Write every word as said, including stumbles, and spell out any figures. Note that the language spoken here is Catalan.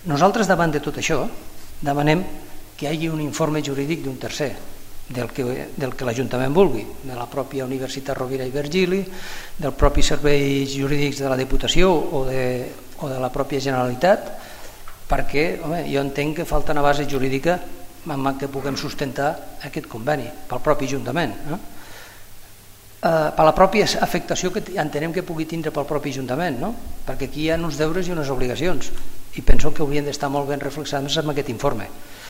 Nosaltres, davant de tot això, demanem que hi hagi un informe jurídic d'un tercer, del que, del que l'Ajuntament vulgui, de la pròpia Universitat Rovira i Virgili, del propi serveis jurídics de la Diputació o de, o de la pròpia Generalitat, perquè home, jo entenc que falta una base jurídica amb què puguem sustentar aquest conveni pel propi Ajuntament, no? Eh, per la pròpia afectació que entenem que pugui tindre pel propi Ajuntament, no? Perquè aquí hi ha uns deures i unes obligacions i penso que haurien d'estar molt ben reflexats en aquest informe.